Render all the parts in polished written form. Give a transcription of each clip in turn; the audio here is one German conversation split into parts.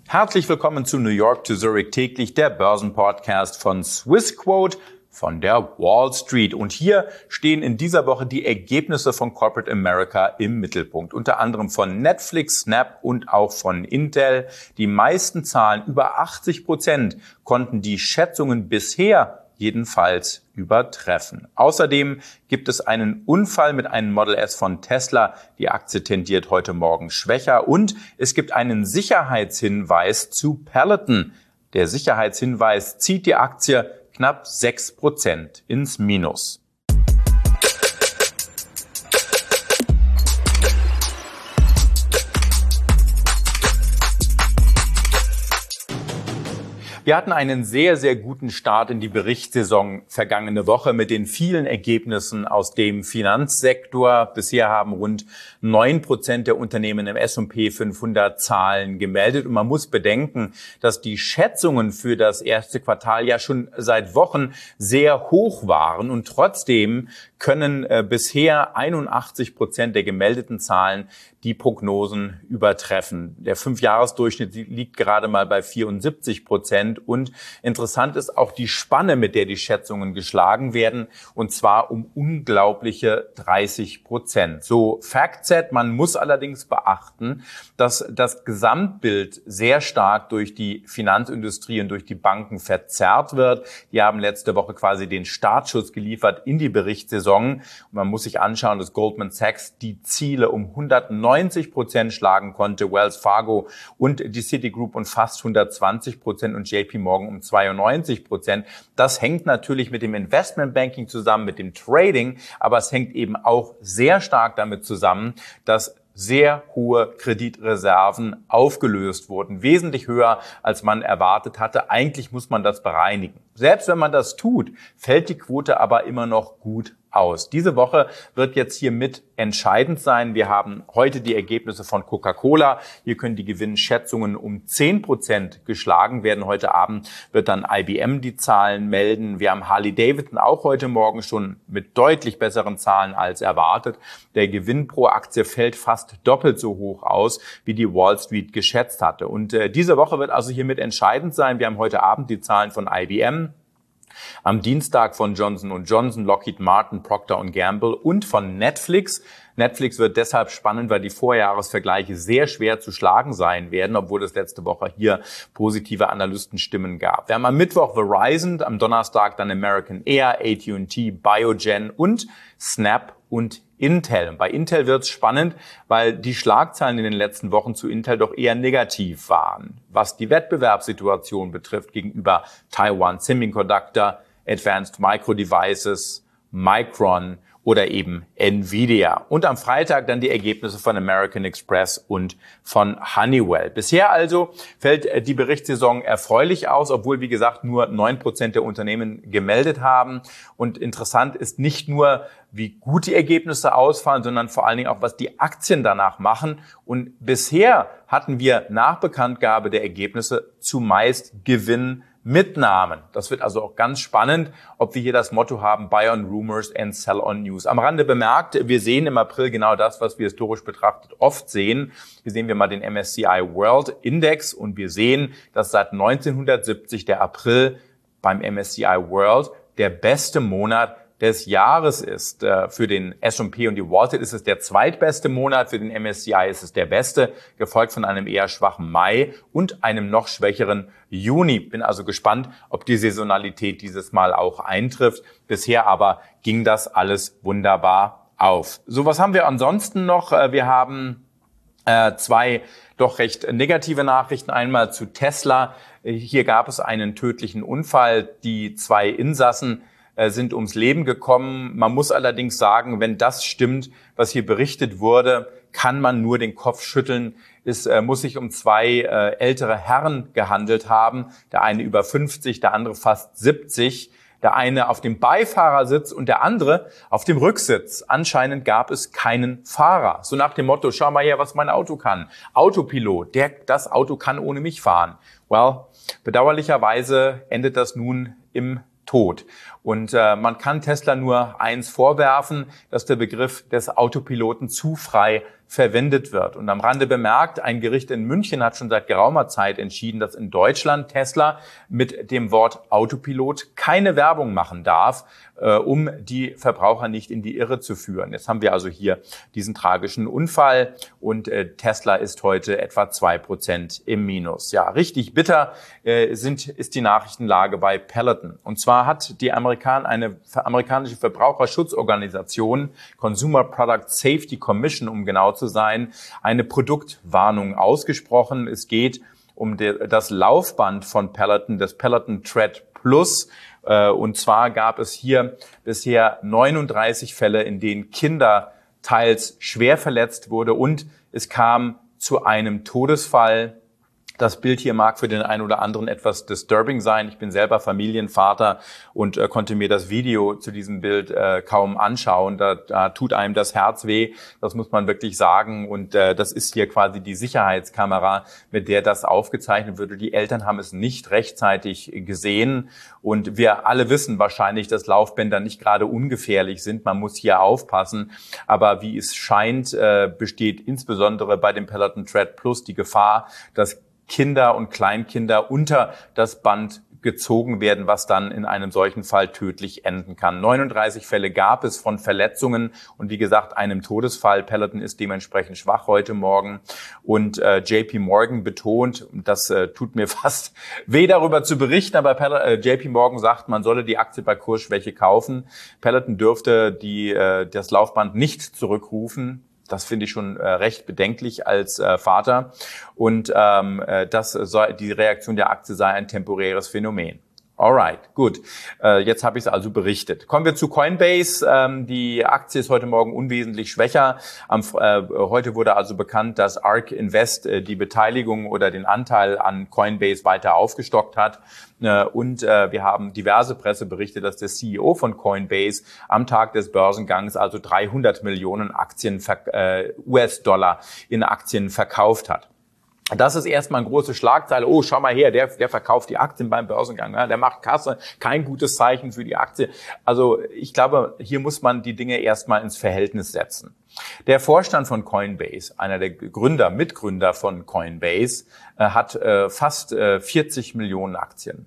Herzlich willkommen zu New York to Zurich täglich, der Börsenpodcast von Swissquote von der Wall Street. Und hier stehen in dieser Woche die Ergebnisse von Corporate America im Mittelpunkt. Unter anderem von Netflix, Snap und auch von Intel. Die meisten Zahlen, über 80%, konnten die Schätzungen bisher jedenfalls übertreffen. Außerdem gibt es einen Unfall mit einem Model S von Tesla. Die Aktie tendiert heute Morgen schwächer. Und es gibt einen Sicherheitshinweis zu Peloton. Der Sicherheitshinweis zieht die Aktie knapp 6% ins Minus. Wir hatten einen sehr, sehr guten Start in die Berichtssaison vergangene Woche mit den vielen Ergebnissen aus dem Finanzsektor. Bisher haben rund 9% der Unternehmen im S&P 500 Zahlen gemeldet. Und man muss bedenken, dass die Schätzungen für das erste Quartal ja schon seit Wochen sehr hoch waren. Und trotzdem können bisher 81% der gemeldeten Zahlen die Prognosen übertreffen. Der 5-Jahres-Durchschnitt liegt gerade mal bei 74%. Und interessant ist auch die Spanne, mit der die Schätzungen geschlagen werden, und zwar um unglaubliche 30%. So Factset, man muss allerdings beachten, dass das Gesamtbild sehr stark durch die Finanzindustrie und durch die Banken verzerrt wird. Die haben letzte Woche quasi den Startschuss geliefert in die Berichtssaison. Und man muss sich anschauen, dass Goldman Sachs die Ziele um 190% schlagen konnte, Wells Fargo und die Citigroup um fast 120% und JP Morgan um 92%. Das hängt natürlich mit dem Investmentbanking zusammen, mit dem Trading, aber es hängt eben auch sehr stark damit zusammen, dass sehr hohe Kreditreserven aufgelöst wurden, wesentlich höher, als man erwartet hatte. Eigentlich muss man das bereinigen. Selbst wenn man das tut, fällt die Quote aber immer noch gut aus. Diese Woche wird jetzt hier mit entscheidend sein. Wir haben heute die Ergebnisse von Coca-Cola. Hier können die Gewinnschätzungen um 10% geschlagen werden. Heute Abend wird dann IBM die Zahlen melden. Wir haben Harley-Davidson auch heute Morgen schon mit deutlich besseren Zahlen als erwartet. Der Gewinn pro Aktie fällt fast doppelt so hoch aus, wie die Wall Street geschätzt hatte. Und diese Woche wird also hier mit entscheidend sein. Wir haben heute Abend die Zahlen von IBM. Am Dienstag von Johnson & Johnson, Lockheed Martin, Procter & Gamble und von Netflix. Netflix wird deshalb spannend, weil die Vorjahresvergleiche sehr schwer zu schlagen sein werden, obwohl es letzte Woche hier positive Analystenstimmen gab. Wir haben am Mittwoch Verizon, am Donnerstag dann American Air, AT&T, Biogen und Snap und Intel. Bei Intel wird es spannend, weil die Schlagzeilen in den letzten Wochen zu Intel doch eher negativ waren. Was die Wettbewerbssituation betrifft gegenüber Taiwan Semiconductor, Advanced Micro Devices, Micron oder eben Nvidia. Und am Freitag dann die Ergebnisse von American Express und von Honeywell. Bisher also fällt die Berichtssaison erfreulich aus, obwohl, wie gesagt, nur 9% der Unternehmen gemeldet haben. Und interessant ist nicht nur, wie gut die Ergebnisse ausfallen, sondern vor allen Dingen auch, was die Aktien danach machen. Und bisher hatten wir nach Bekanntgabe der Ergebnisse zumeist Gewinnmitnahmen. Das wird also auch ganz spannend, ob wir hier das Motto haben, Buy on Rumors and Sell on News. Am Rande bemerkt, wir sehen im April genau das, was wir historisch betrachtet oft sehen. Hier sehen wir mal den MSCI World Index und wir sehen, dass seit 1970 der April beim MSCI World der beste Monat des Jahres ist. Für den S&P und die Wall Street ist es der zweitbeste Monat, für den MSCI ist es der beste, gefolgt von einem eher schwachen Mai und einem noch schwächeren Juni. Bin also gespannt, ob die Saisonalität dieses Mal auch eintrifft. Bisher aber ging das alles wunderbar auf. So, was haben wir ansonsten noch? Wir haben zwei doch recht negative Nachrichten. Einmal zu Tesla. Hier gab es einen tödlichen Unfall. Die 2 Insassen sind ums Leben gekommen. Man muss allerdings sagen, wenn das stimmt, was hier berichtet wurde, kann man nur den Kopf schütteln. Es muss sich um 2 ältere Herren gehandelt haben. Der eine über 50, der andere fast 70. Der eine auf dem Beifahrersitz und der andere auf dem Rücksitz. Anscheinend gab es keinen Fahrer. So nach dem Motto, schau mal her, was mein Auto kann. Autopilot, das Auto kann ohne mich fahren. Well, bedauerlicherweise endet das nun im Tod. Und man kann Tesla nur eins vorwerfen, dass der Begriff des Autopiloten zu frei verwendet wird. Und am Rande bemerkt, ein Gericht in München hat schon seit geraumer Zeit entschieden, dass in Deutschland Tesla mit dem Wort Autopilot keine Werbung machen darf, um die Verbraucher nicht in die Irre zu führen. Jetzt haben wir also hier diesen tragischen Unfall und Tesla ist heute etwa 2% im Minus. Ja, richtig bitter ist die Nachrichtenlage bei Peloton. Und zwar hat eine amerikanische Verbraucherschutzorganisation, Consumer Product Safety Commission, um genau zu sein, eine Produktwarnung ausgesprochen. Es geht um das Laufband von Peloton, das Peloton Tread Plus. Und zwar gab es hier bisher 39 Fälle, in denen Kinder teils schwer verletzt wurde und es kam zu einem Todesfall. Das Bild hier mag für den einen oder anderen etwas disturbing sein. Ich bin selber Familienvater und konnte mir das Video zu diesem Bild kaum anschauen. Da tut einem das Herz weh, das muss man wirklich sagen. Und das ist hier quasi die Sicherheitskamera, mit der das aufgezeichnet wurde. Die Eltern haben es nicht rechtzeitig gesehen. Und wir alle wissen wahrscheinlich, dass Laufbänder nicht gerade ungefährlich sind. Man muss hier aufpassen. Aber wie es scheint, besteht insbesondere bei dem Peloton Tread Plus die Gefahr, dass Kinder und Kleinkinder unter das Band gezogen werden, was dann in einem solchen Fall tödlich enden kann. 39 Fälle gab es von Verletzungen und wie gesagt einem Todesfall. Peloton ist dementsprechend schwach heute Morgen und JP Morgan betont, das tut mir fast weh darüber zu berichten, aber JP Morgan sagt, man solle die Aktie bei Kursschwäche kaufen. Peloton dürfte das Laufband nicht zurückrufen. Das finde ich schon recht bedenklich als Vater. Und die Reaktion der Aktie sei ein temporäres Phänomen. Alright, gut. Jetzt habe ich es also berichtet. Kommen wir zu Coinbase. Die Aktie ist heute Morgen unwesentlich schwächer. Heute wurde also bekannt, dass ARK Invest die Beteiligung oder den Anteil an Coinbase weiter aufgestockt hat. Und wir haben diverse Presse berichtet, dass der CEO von Coinbase am Tag des Börsengangs also 300 Millionen US-Dollar in Aktien verkauft hat. Das ist erstmal eine große Schlagzeile. Oh, schau mal her, der verkauft die Aktien beim Börsengang. Ja, der macht Kasse. Kein gutes Zeichen für die Aktie. Also ich glaube, hier muss man die Dinge erstmal ins Verhältnis setzen. Der Vorstand von Coinbase, einer der Mitgründer von Coinbase, hat fast 40 Millionen Aktien.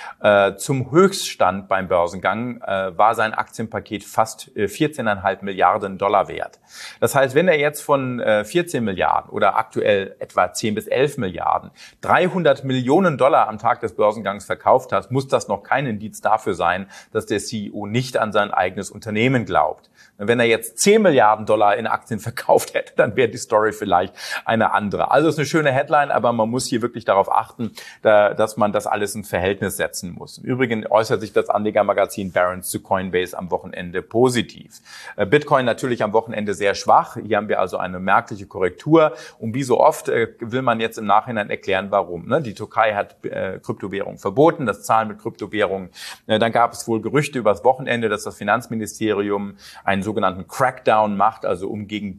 Zum Höchststand beim Börsengang war sein Aktienpaket fast 14,5 Milliarden Dollar wert. Das heißt, wenn er jetzt von 14 Milliarden oder aktuell etwa 10 bis 11 Milliarden 300 Millionen Dollar am Tag des Börsengangs verkauft hat, muss das noch kein Indiz dafür sein, dass der CEO nicht an sein eigenes Unternehmen glaubt. Wenn er jetzt 10 Milliarden Dollar in Aktien verkauft hätte, dann wäre die Story vielleicht eine andere. Also ist eine schöne Headline, aber man muss hier wirklich darauf achten, dass man das alles ins Verhältnis setzen muss. Im Übrigen äußert sich das Anlegermagazin Barron's zu Coinbase am Wochenende positiv. Bitcoin natürlich am Wochenende sehr schwach. Hier haben wir also eine merkliche Korrektur. Und wie so oft will man jetzt im Nachhinein erklären, warum. Die Türkei hat Kryptowährungen verboten, das Zahlen mit Kryptowährungen. Dann gab es wohl Gerüchte übers Wochenende, dass das Finanzministerium einen sogenannten Crackdown macht, also um gegen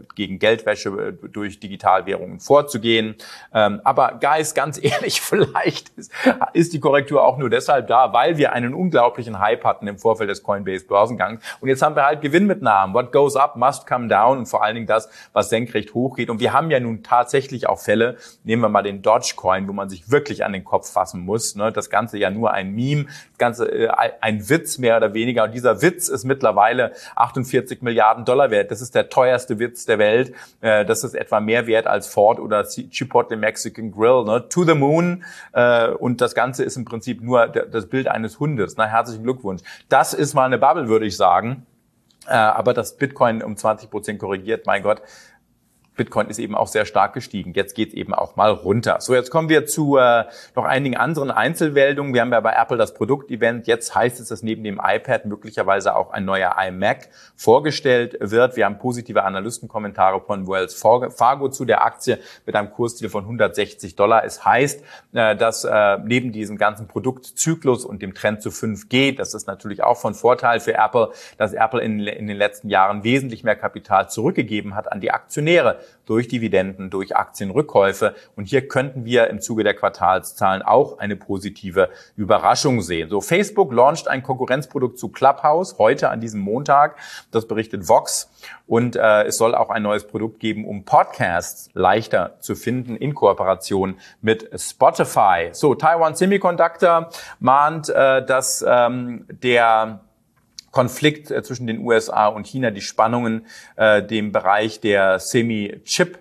Geldwäsche durch Digitalwährungen vorzugehen. Aber Guys, ganz ehrlich, vielleicht ist die Korrektur auch nur deshalb da, weil wir einen unglaublichen Hype hatten im Vorfeld des Coinbase-Börsengangs. Und jetzt haben wir halt Gewinnmitnahmen. What goes up must come down. Und vor allen Dingen das, was senkrecht hochgeht. Und wir haben ja nun tatsächlich auch Fälle, nehmen wir mal den Dogecoin, wo man sich wirklich an den Kopf fassen muss. Das Ganze ja nur ein Meme, das Ganze ein Witz mehr oder weniger. Und dieser Witz ist mittlerweile 48 Milliarden Dollar wert. Das ist der teuerste Witz der Welt. Das ist etwa mehr wert als Ford oder Chipotle Mexican Grill. To the moon. Und das Ganze ist im Prinzip nur das Bild eines Hundes. Herzlichen Glückwunsch. Das ist mal eine Bubble, würde ich sagen. Aber das Bitcoin um 20% korrigiert, mein Gott. Bitcoin ist eben auch sehr stark gestiegen. Jetzt geht es eben auch mal runter. So, jetzt kommen wir zu noch einigen anderen Einzelmeldungen. Wir haben ja bei Apple das Produktevent. Jetzt heißt es, dass neben dem iPad möglicherweise auch ein neuer iMac vorgestellt wird. Wir haben positive Analystenkommentare von Wells Fargo zu der Aktie mit einem Kursziel von $160. Es heißt, dass neben diesem ganzen Produktzyklus und dem Trend zu 5G, das ist natürlich auch von Vorteil für Apple, dass Apple in den letzten Jahren wesentlich mehr Kapital zurückgegeben hat an die Aktionäre. durch Dividenden, durch Aktienrückkäufe. Und hier könnten wir im Zuge der Quartalszahlen auch eine positive Überraschung sehen. So, Facebook launcht ein Konkurrenzprodukt zu Clubhouse heute an diesem Montag. Das berichtet Vox. Und es soll auch ein neues Produkt geben, um Podcasts leichter zu finden in Kooperation mit Spotify. So, Taiwan Semiconductor mahnt, dass der Konflikt zwischen den USA und China die Spannungen dem Bereich der Semi-Chip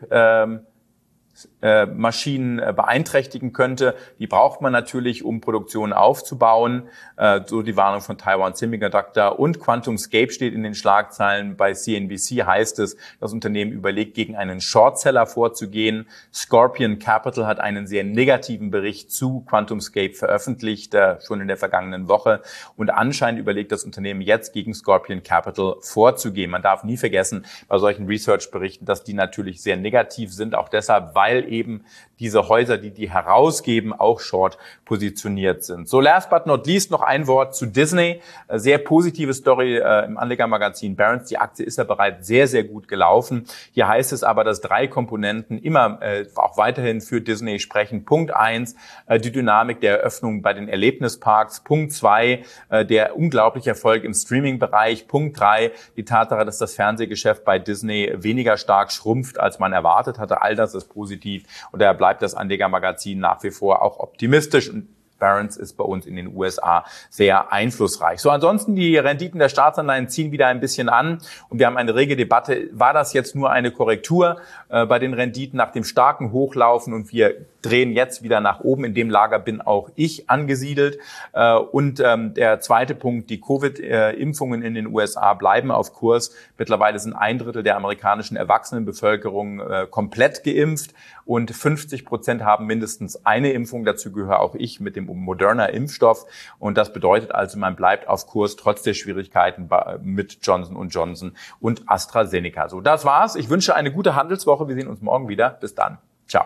Maschinen beeinträchtigen könnte. Die braucht man natürlich, um Produktion aufzubauen. So die Warnung von Taiwan Semiconductor. Und QuantumScape steht in den Schlagzeilen. Bei CNBC heißt es, das Unternehmen überlegt, gegen einen Shortseller vorzugehen. Scorpion Capital hat einen sehr negativen Bericht zu QuantumScape veröffentlicht, schon in der vergangenen Woche. Und anscheinend überlegt das Unternehmen jetzt, gegen Scorpion Capital vorzugehen. Man darf nie vergessen, bei solchen Research-Berichten, dass die natürlich sehr negativ sind, auch deshalb, weil eben diese Häuser, die herausgeben, auch short positioniert sind. So, last but not least noch ein Wort zu Disney. Sehr positive Story im Anlegermagazin Barron's. Die Aktie ist ja bereits sehr, sehr gut gelaufen. Hier heißt es aber, dass 3 Komponenten immer auch weiterhin für Disney sprechen. Punkt 1, die Dynamik der Eröffnung bei den Erlebnisparks. Punkt 2, der unglaubliche Erfolg im Streaming-Bereich. Punkt 3, die Tatsache, dass das Fernsehgeschäft bei Disney weniger stark schrumpft, als man erwartet hatte. All das ist positiv und daher bleibt das Anlegermagazin nach wie vor auch optimistisch. Und Barron's ist bei uns in den USA sehr einflussreich. So, ansonsten die Renditen der Staatsanleihen ziehen wieder ein bisschen an und wir haben eine rege Debatte. War das jetzt nur eine Korrektur bei den Renditen nach dem starken Hochlaufen und wir drehen jetzt wieder nach oben? In dem Lager bin auch ich angesiedelt. Und der zweite Punkt, die Covid-Impfungen in den USA bleiben auf Kurs. Mittlerweile sind 1/3 der amerikanischen Erwachsenenbevölkerung komplett geimpft und 50% haben mindestens eine Impfung. Dazu gehöre auch ich mit dem Moderna Impfstoff. Und das bedeutet also, man bleibt auf Kurs trotz der Schwierigkeiten mit Johnson & Johnson und AstraZeneca. So, das war's. Ich wünsche eine gute Handelswoche. Wir sehen uns morgen wieder. Bis dann. Ciao.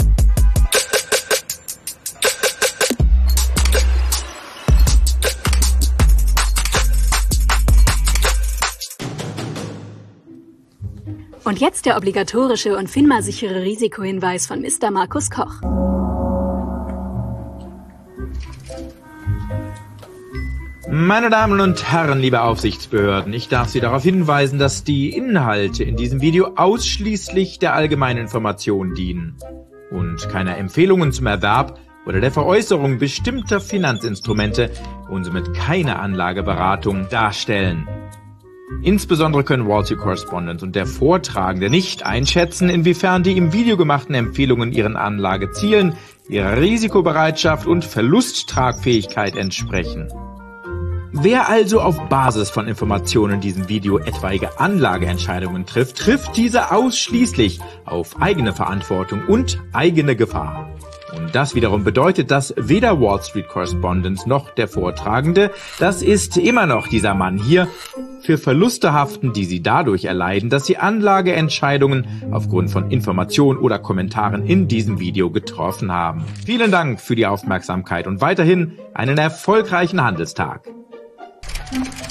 Und jetzt der obligatorische und FINMA-sichere Risikohinweis von Mr. Markus Koch. Meine Damen und Herren, liebe Aufsichtsbehörden, ich darf Sie darauf hinweisen, dass die Inhalte in diesem Video ausschließlich der allgemeinen Information dienen und keiner Empfehlungen zum Erwerb oder der Veräußerung bestimmter Finanzinstrumente und somit keine Anlageberatung darstellen. Insbesondere können Wall Street Correspondent und der Vortragende nicht einschätzen, inwiefern die im Video gemachten Empfehlungen ihren Anlagezielen, ihrer Risikobereitschaft und Verlusttragfähigkeit entsprechen. Wer also auf Basis von Informationen in diesem Video etwaige Anlageentscheidungen trifft, trifft diese ausschließlich auf eigene Verantwortung und eigene Gefahr. Und das wiederum bedeutet, dass weder Wall Street Correspondent noch der Vortragende, das ist immer noch dieser Mann hier, für Verluste haften, die sie dadurch erleiden, dass sie Anlageentscheidungen aufgrund von Informationen oder Kommentaren in diesem Video getroffen haben. Vielen Dank für die Aufmerksamkeit und weiterhin einen erfolgreichen Handelstag.